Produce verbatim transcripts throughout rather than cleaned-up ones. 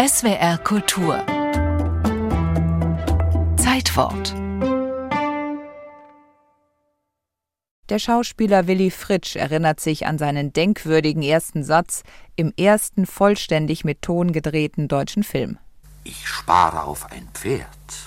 S W R Kultur Zeitwort. Der Schauspieler Willy Fritsch erinnert sich an seinen denkwürdigen ersten Satz im ersten vollständig mit Ton gedrehten deutschen Film. Ich spare auf ein Pferd.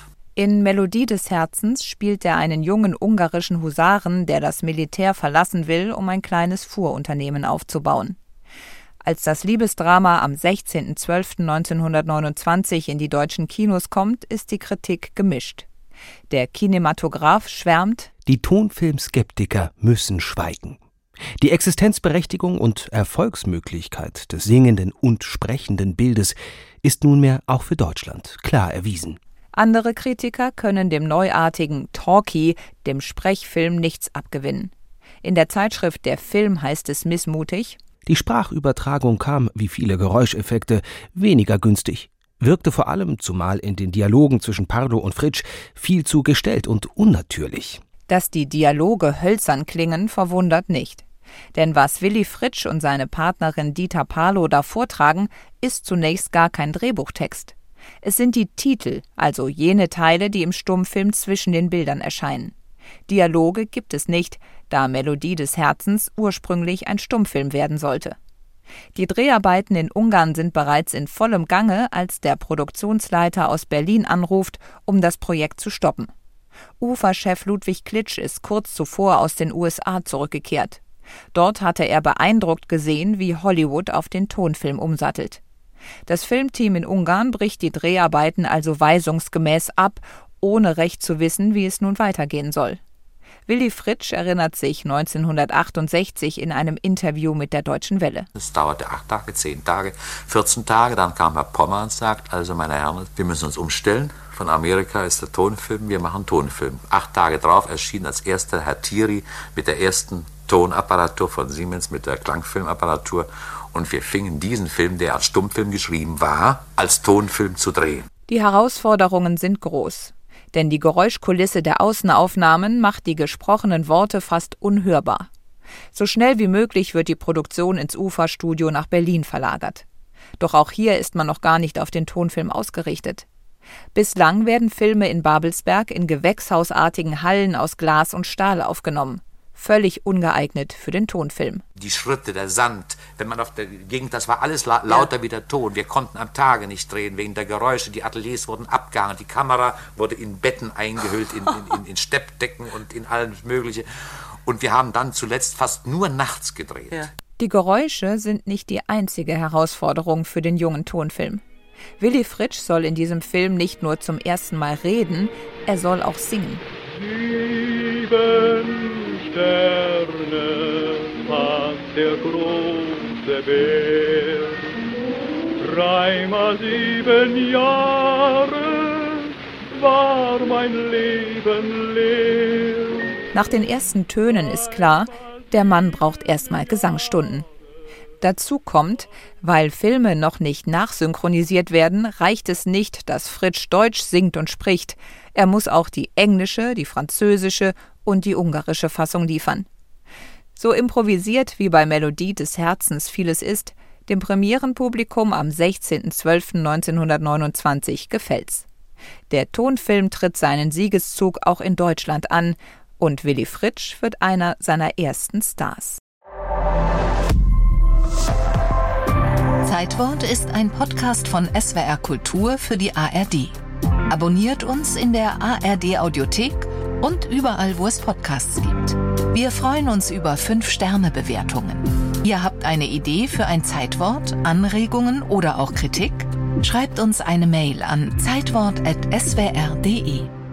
In Melodie des Herzens spielt er einen jungen ungarischen Husaren, der das Militär verlassen will, um ein kleines Fuhrunternehmen aufzubauen. Als das Liebesdrama am sechzehnten zwölften neunzehnhundertneunundzwanzig in die deutschen Kinos kommt, ist die Kritik gemischt. Der Kinematograph schwärmt: Die Tonfilmskeptiker müssen schweigen. Die Existenzberechtigung und Erfolgsmöglichkeit des singenden und sprechenden Bildes ist nunmehr auch für Deutschland klar erwiesen. Andere Kritiker können dem neuartigen Talkie, dem Sprechfilm, nichts abgewinnen. In der Zeitschrift Der Film heißt es missmutig: Die Sprachübertragung kam, wie viele Geräuscheffekte, weniger günstig, wirkte vor allem, zumal in den Dialogen zwischen Pardo und Fritsch, viel zu gestellt und unnatürlich. Dass die Dialoge hölzern klingen, verwundert nicht. Denn was Willy Fritsch und seine Partnerin Dita Parlo da vortragen, ist zunächst gar kein Drehbuchtext. Es sind die Titel, also jene Teile, die im Stummfilm zwischen den Bildern erscheinen. Dialoge gibt es nicht, da Melodie des Herzens ursprünglich ein Stummfilm werden sollte. Die Dreharbeiten in Ungarn sind bereits in vollem Gange, als der Produktionsleiter aus Berlin anruft, um das Projekt zu stoppen. UFA-Chef Ludwig Klitsch ist kurz zuvor aus den U S A zurückgekehrt. Dort hatte er beeindruckt gesehen, wie Hollywood auf den Tonfilm umsattelt. Das Filmteam in Ungarn bricht die Dreharbeiten also weisungsgemäß ab, ohne recht zu wissen, wie es nun weitergehen soll. Willy Fritsch erinnert sich neunzehnhundertachtundsechzig in einem Interview mit der Deutschen Welle. Es dauerte acht Tage, zehn Tage, vierzehn Tage, dann kam Herr Pommer und sagt: Also meine Herren, wir müssen uns umstellen. Von Amerika ist der Tonfilm, wir machen Tonfilm. Acht Tage drauf erschien als erster Herr Thierry mit der ersten Tonapparatur von Siemens, mit der Klangfilmapparatur. Und wir fingen diesen Film, der als Stummfilm geschrieben war, als Tonfilm zu drehen. Die Herausforderungen sind groß. Denn die Geräuschkulisse der Außenaufnahmen macht die gesprochenen Worte fast unhörbar. So schnell wie möglich wird die Produktion ins UFA-Studio nach Berlin verlagert. Doch auch hier ist man noch gar nicht auf den Tonfilm ausgerichtet. Bislang werden Filme in Babelsberg in gewächshausartigen Hallen aus Glas und Stahl aufgenommen. Völlig ungeeignet für den Tonfilm. Die Schritte, der Sand, wenn man auf der Gegend, das war alles la- lauter ja. wie der Ton. Wir konnten am Tage nicht drehen, wegen der Geräusche. Die Ateliers wurden abgehangen, die Kamera wurde in Betten eingehüllt, in, in, in, in Steppdecken und in alles Mögliche. Und wir haben dann zuletzt fast nur nachts gedreht. Ja. Die Geräusche sind nicht die einzige Herausforderung für den jungen Tonfilm. Willy Fritsch soll in diesem Film nicht nur zum ersten Mal reden, er soll auch singen. Sieben Sterne hat der große Bär, dreimal sieben Jahre war mein Leben leer. Nach den ersten Tönen ist klar, der Mann braucht erstmal Gesangsstunden. Dazu kommt, weil Filme noch nicht nachsynchronisiert werden, reicht es nicht, dass Fritsch Deutsch singt und spricht. Er muss auch die englische, die französische und die ungarische Fassung liefern. So improvisiert wie bei Melodie des Herzens vieles ist, dem Premierenpublikum am sechzehnten zwölften neunzehnhundertneunundzwanzig gefällt's. Der Tonfilm tritt seinen Siegeszug auch in Deutschland an und Willy Fritsch wird einer seiner ersten Stars. Zeitwort ist ein Podcast von S W R Kultur für die A R D. Abonniert uns in der A R D-Audiothek und überall, wo es Podcasts gibt. Wir freuen uns über fünf Sterne Bewertungen. Ihr habt eine Idee für ein Zeitwort, Anregungen oder auch Kritik? Schreibt uns eine Mail an zeitwort at s w r punkt d e.